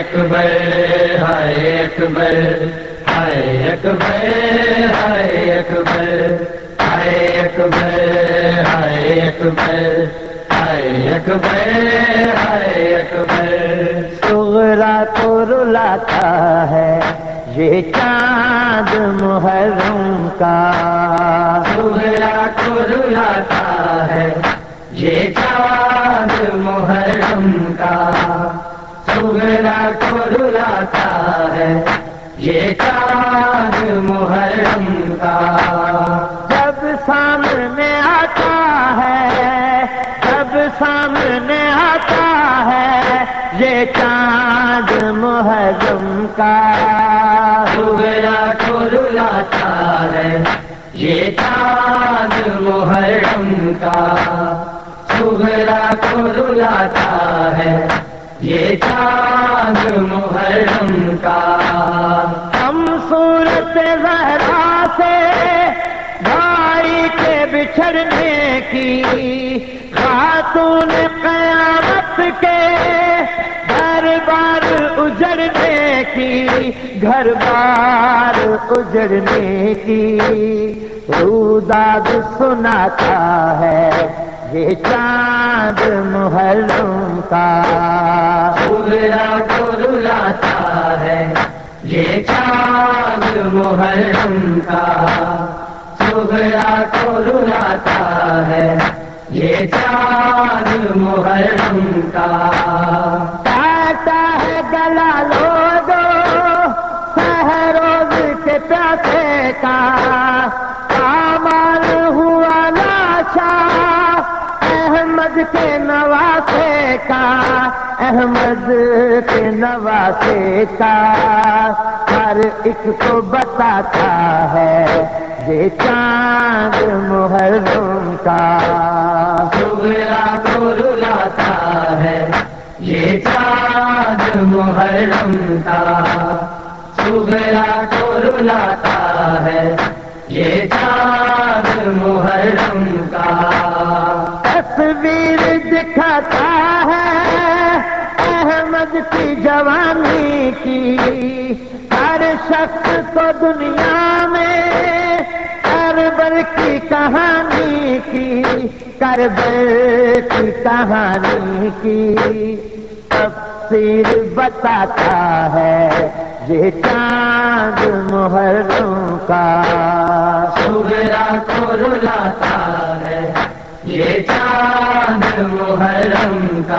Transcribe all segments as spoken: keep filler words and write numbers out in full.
اکبر ہائے اکبر ہائے اکبر ہائے اکبر ہائے اکبر ہائے اکبر ہائے اکبر ہائے اکبر صغرا کو رلاتا ہے یہ چاند محرم کا، صغرا کو رلاتا ہے یہ چاند محرم کا، صغرا کو رلاتا ہے یہ چاند محرم کا، جب سامنے آتا ہے جب سامنے آتا ہے یہ چاند محرم کا، صغرا کو رلاتا ہے یہ چاند محرم کا، صغرا کو رلاتا ہے یہ چاند محرم کا، ہم صورت زہرا سے بھائی کے بچھڑنے کی، خاتون قیامت کے گھر بار اجڑنے کی، گھر بار اجڑنے کی، روداد سناتا ہے یہ چاند محرم کا، صغرا کو رلاتا ہے یہ چاند محرم کا، صغرا کو رلاتا ہے یہ چاند محرم کا، کاٹا ہے گلا لوگو سہروز کے پیاسے کا، پامال ہوا لاشا احمد کے نواسے کا، احمد کے نواسے کا، ہر ایک کو بتاتا ہے یہ چاند محرم کا، صغرا کو رلاتا ہے یہ چاند محرم کا، صغرا کو رلاتا ہے یہ چاند محرم کا، تصویر دکھاتا ہے احمد کی جوانی کی، ہر شخص کو دنیا میں کربل کی کہانی کی، کربل کی کہانی کی تفسیر بتاتا ہے یہ چاند محرم کا، صغرا کو رلاتا ہے یہ چاند محرم کا،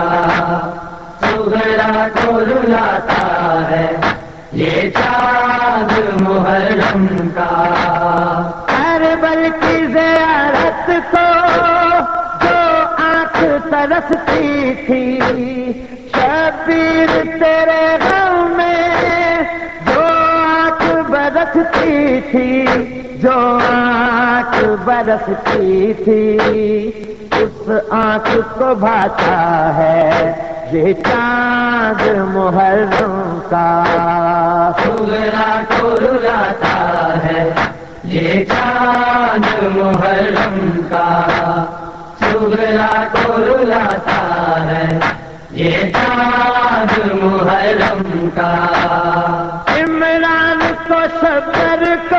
صغرا کو رلاتا ہے یہ چاند محرم کا، کربل کی زیارت کو جو آنکھ ترستی تھی، شبیر تیرے غم میں جو آنکھ برستی تھی، جو آنکھ برستی تھی، اس آنکھ کو بھاتا ہے یہ چاند محرم کا، صغرا کو رلاتا ہے یہ چاند محرم کا، صغرا کو رلاتا ہے یہ چاند محرم کا، عمران کو صبر کو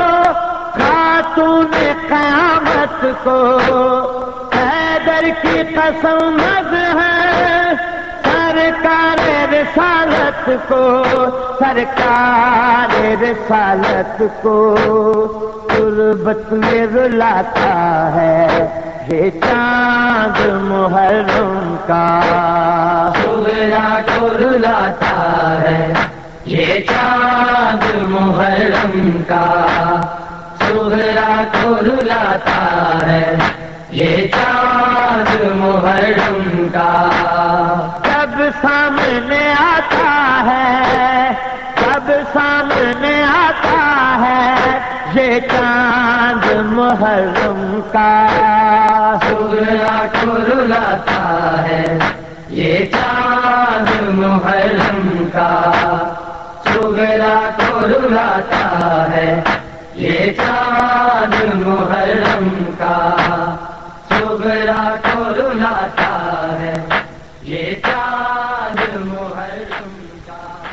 خاتون قیامت کو، حیدر کی قسم ہے سرکار رسالت کو، سرکار رسالت کو، تربت میں رلاتا ہے یہ چاند محرم کا، صغرا کو رلاتا ہے یہ چاند محرم کا، صغرا کو رلاتا ہے یہ چاند محرم کا، جب سامنے آتا ہے جب سامنے آتا ہے یہ چاند محرم کا، صغرا کو رلاتا ہے یہ چاند محرم کا، صغرا کو رلاتا ہے یہ چاند محرم کا، صغرا کو رلاتا ہے یہ چاند محرم کا